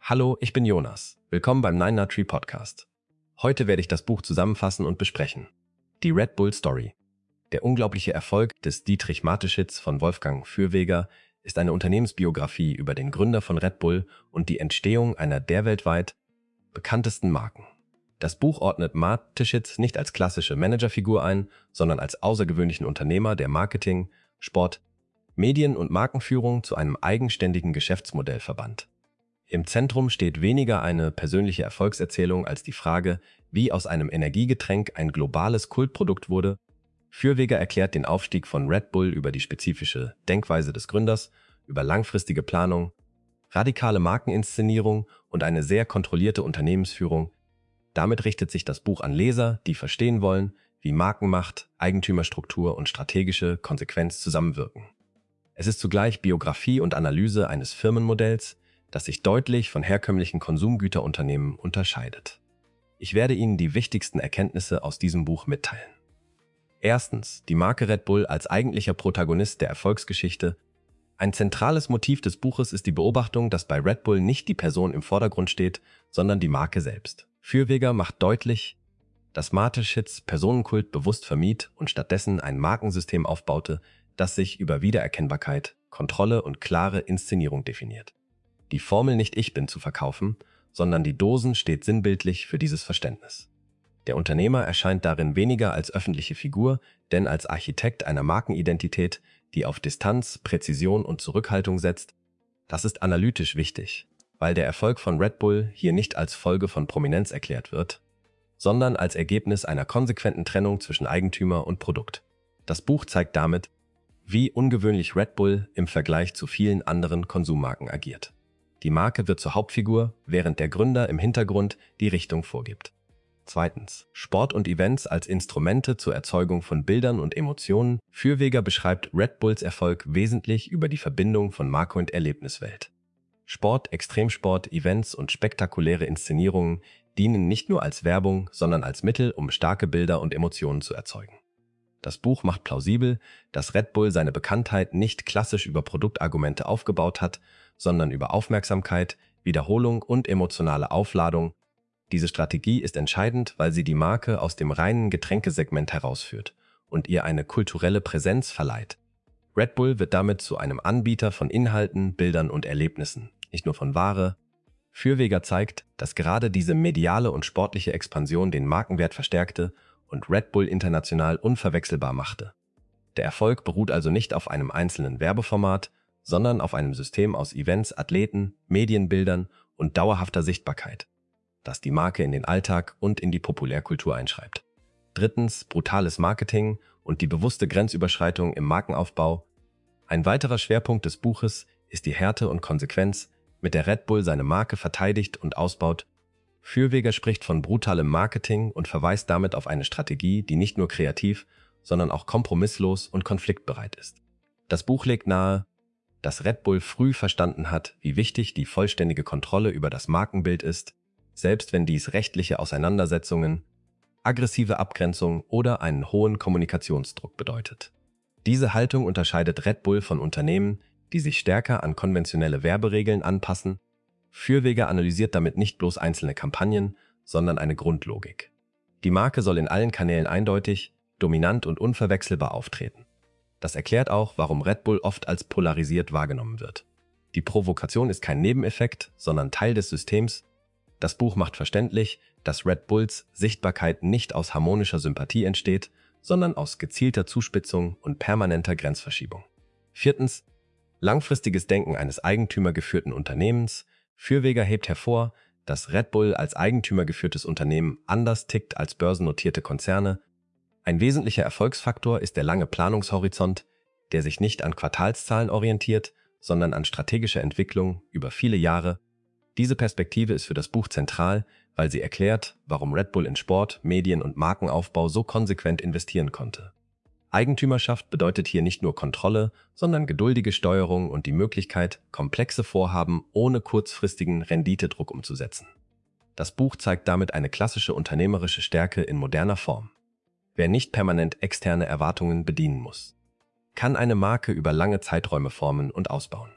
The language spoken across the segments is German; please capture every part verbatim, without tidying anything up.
Hallo, ich bin Jonas. Willkommen beim Nine Nut Tree Podcast. Heute werde ich das Buch zusammenfassen und besprechen. Die Red Bull Story. Der unglaubliche Erfolg des Dietrich Mateschitz von Wolfgang Fürweger ist eine Unternehmensbiografie über den Gründer von Red Bull und die Entstehung einer der weltweit bekanntesten Marken. Das Buch ordnet Mateschitz nicht als klassische Managerfigur ein, sondern als außergewöhnlichen Unternehmer, der Marketing, Sport, Medien- und Markenführung zu einem eigenständigen Geschäftsmodell verband. Im Zentrum steht weniger eine persönliche Erfolgserzählung als die Frage, wie aus einem Energiegetränk ein globales Kultprodukt wurde. Fürweger erklärt den Aufstieg von Red Bull über die spezifische Denkweise des Gründers, über langfristige Planung, radikale Markeninszenierung und eine sehr kontrollierte Unternehmensführung. Damit richtet sich das Buch an Leser, die verstehen wollen, wie Markenmacht, Eigentümerstruktur und strategische Konsequenz zusammenwirken. Es ist zugleich Biografie und Analyse eines Firmenmodells, das sich deutlich von herkömmlichen Konsumgüterunternehmen unterscheidet. Ich werde Ihnen die wichtigsten Erkenntnisse aus diesem Buch mitteilen. Erstens, die Marke Red Bull als eigentlicher Protagonist der Erfolgsgeschichte. Ein zentrales Motiv des Buches ist die Beobachtung, dass bei Red Bull nicht die Person im Vordergrund steht, sondern die Marke selbst. Fürweger macht deutlich, dass Mateschitz Personenkult bewusst vermied und stattdessen ein Markensystem aufbaute, das sich über Wiedererkennbarkeit, Kontrolle und klare Inszenierung definiert. Die Formel nicht ich bin zu verkaufen, sondern die Dosen steht sinnbildlich für dieses Verständnis. Der Unternehmer erscheint darin weniger als öffentliche Figur, denn als Architekt einer Markenidentität, die auf Distanz, Präzision und Zurückhaltung setzt. Das ist analytisch wichtig, weil der Erfolg von Red Bull hier nicht als Folge von Prominenz erklärt wird, sondern als Ergebnis einer konsequenten Trennung zwischen Eigentümer und Produkt. Das Buch zeigt damit, wie ungewöhnlich Red Bull im Vergleich zu vielen anderen Konsummarken agiert. Die Marke wird zur Hauptfigur, während der Gründer im Hintergrund die Richtung vorgibt. Zweitens. Sport und Events als Instrumente zur Erzeugung von Bildern und Emotionen. Fürweger beschreibt Red Bulls Erfolg wesentlich über die Verbindung von Marke und Erlebniswelt. Sport, Extremsport, Events und spektakuläre Inszenierungen dienen nicht nur als Werbung, sondern als Mittel, um starke Bilder und Emotionen zu erzeugen. Das Buch macht plausibel, dass Red Bull seine Bekanntheit nicht klassisch über Produktargumente aufgebaut hat, sondern über Aufmerksamkeit, Wiederholung und emotionale Aufladung. Diese Strategie ist entscheidend, weil sie die Marke aus dem reinen Getränkesegment herausführt und ihr eine kulturelle Präsenz verleiht. Red Bull wird damit zu einem Anbieter von Inhalten, Bildern und Erlebnissen, nicht nur von Ware. Fürweger zeigt, dass gerade diese mediale und sportliche Expansion den Markenwert verstärkte und Red Bull international unverwechselbar machte. Der Erfolg beruht also nicht auf einem einzelnen Werbeformat, sondern auf einem System aus Events, Athleten, Medienbildern und dauerhafter Sichtbarkeit, das die Marke in den Alltag und in die Populärkultur einschreibt. Drittens, brutales Marketing und die bewusste Grenzüberschreitung im Markenaufbau. Ein weiterer Schwerpunkt des Buches ist die Härte und Konsequenz, mit der Red Bull seine Marke verteidigt und ausbaut. Fürweger spricht von brutalem Marketing und verweist damit auf eine Strategie, die nicht nur kreativ, sondern auch kompromisslos und konfliktbereit ist. Das Buch legt nahe, dass Red Bull früh verstanden hat, wie wichtig die vollständige Kontrolle über das Markenbild ist, selbst wenn dies rechtliche Auseinandersetzungen, aggressive Abgrenzung oder einen hohen Kommunikationsdruck bedeutet. Diese Haltung unterscheidet Red Bull von Unternehmen, die sich stärker an konventionelle Werberegeln anpassen. Fürweger analysiert damit nicht bloß einzelne Kampagnen, sondern eine Grundlogik. Die Marke soll in allen Kanälen eindeutig, dominant und unverwechselbar auftreten. Das erklärt auch, warum Red Bull oft als polarisiert wahrgenommen wird. Die Provokation ist kein Nebeneffekt, sondern Teil des Systems. Das Buch macht verständlich, dass Red Bulls Sichtbarkeit nicht aus harmonischer Sympathie entsteht, sondern aus gezielter Zuspitzung und permanenter Grenzverschiebung. Viertens. Langfristiges Denken eines eigentümergeführten Unternehmens. Fürweger hebt hervor, dass Red Bull als eigentümergeführtes Unternehmen anders tickt als börsennotierte Konzerne. Ein wesentlicher Erfolgsfaktor ist der lange Planungshorizont, der sich nicht an Quartalszahlen orientiert, sondern an strategischer Entwicklung über viele Jahre. Diese Perspektive ist für das Buch zentral, weil sie erklärt, warum Red Bull in Sport, Medien und Markenaufbau so konsequent investieren konnte. Eigentümerschaft bedeutet hier nicht nur Kontrolle, sondern geduldige Steuerung und die Möglichkeit, komplexe Vorhaben ohne kurzfristigen Renditedruck umzusetzen. Das Buch zeigt damit eine klassische unternehmerische Stärke in moderner Form. Wer nicht permanent externe Erwartungen bedienen muss, kann eine Marke über lange Zeiträume formen und ausbauen.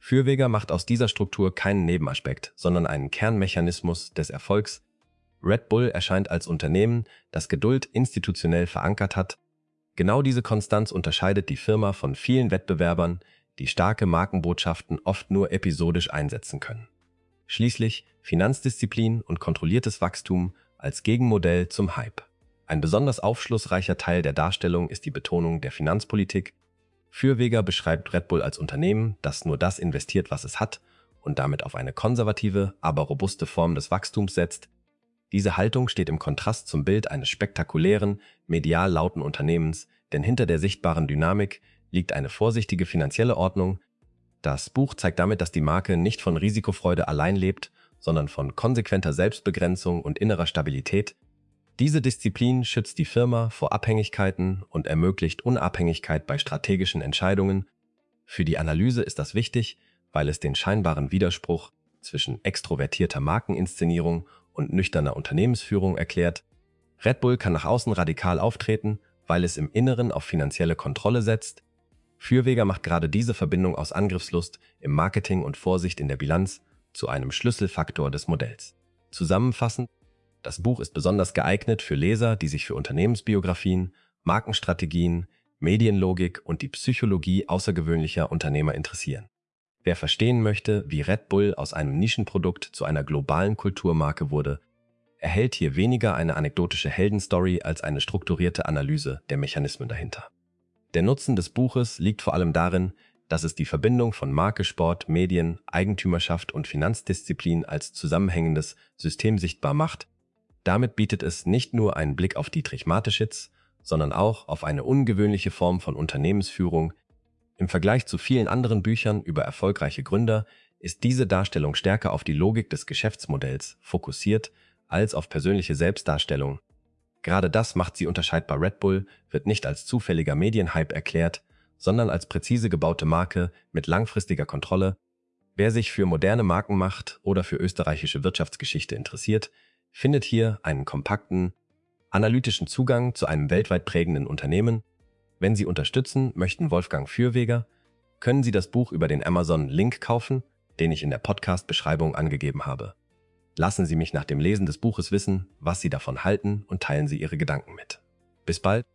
Fürweger macht aus dieser Struktur keinen Nebenaspekt, sondern einen Kernmechanismus des Erfolgs. Red Bull erscheint als Unternehmen, das Geduld institutionell verankert hat. Genau diese Konstanz unterscheidet die Firma von vielen Wettbewerbern, die starke Markenbotschaften oft nur episodisch einsetzen können. Schließlich Finanzdisziplin und kontrolliertes Wachstum als Gegenmodell zum Hype. Ein besonders aufschlussreicher Teil der Darstellung ist die Betonung der Finanzpolitik. Fürweger beschreibt Red Bull als Unternehmen, das nur das investiert, was es hat und damit auf eine konservative, aber robuste Form des Wachstums setzt. Diese Haltung steht im Kontrast zum Bild eines spektakulären, medial lauten Unternehmens, denn hinter der sichtbaren Dynamik liegt eine vorsichtige finanzielle Ordnung. Das Buch zeigt damit, dass die Marke nicht von Risikofreude allein lebt, sondern von konsequenter Selbstbegrenzung und innerer Stabilität. Diese Disziplin schützt die Firma vor Abhängigkeiten und ermöglicht Unabhängigkeit bei strategischen Entscheidungen. Für die Analyse ist das wichtig, weil es den scheinbaren Widerspruch zwischen extrovertierter Markeninszenierung und nüchterner Unternehmensführung erklärt. Red Bull kann nach außen radikal auftreten, weil es im Inneren auf finanzielle Kontrolle setzt. Fürweger macht gerade diese Verbindung aus Angriffslust im Marketing und Vorsicht in der Bilanz zu einem Schlüsselfaktor des Modells. Zusammenfassend: Das Buch ist besonders geeignet für Leser, die sich für Unternehmensbiografien, Markenstrategien, Medienlogik und die Psychologie außergewöhnlicher Unternehmer interessieren. Wer verstehen möchte, wie Red Bull aus einem Nischenprodukt zu einer globalen Kulturmarke wurde, erhält hier weniger eine anekdotische Heldenstory als eine strukturierte Analyse der Mechanismen dahinter. Der Nutzen des Buches liegt vor allem darin, dass es die Verbindung von Marke, Sport, Medien, Eigentümerschaft und Finanzdisziplin als zusammenhängendes System sichtbar macht. Damit bietet es nicht nur einen Blick auf Dietrich Mateschitz, sondern auch auf eine ungewöhnliche Form von Unternehmensführung. Im Vergleich zu vielen anderen Büchern über erfolgreiche Gründer ist diese Darstellung stärker auf die Logik des Geschäftsmodells fokussiert als auf persönliche Selbstdarstellung. Gerade das macht sie unterscheidbar. Red Bull wird nicht als zufälliger Medienhype erklärt, sondern als präzise gebaute Marke mit langfristiger Kontrolle. Wer sich für moderne Markenmacht oder für österreichische Wirtschaftsgeschichte interessiert, findet hier einen kompakten, analytischen Zugang zu einem weltweit prägenden Unternehmen. Wenn Sie unterstützen möchten Wolfgang Fürweger, können Sie das Buch über den Amazon-Link kaufen, den ich in der Podcast-Beschreibung angegeben habe. Lassen Sie mich nach dem Lesen des Buches wissen, was Sie davon halten und teilen Sie Ihre Gedanken mit. Bis bald!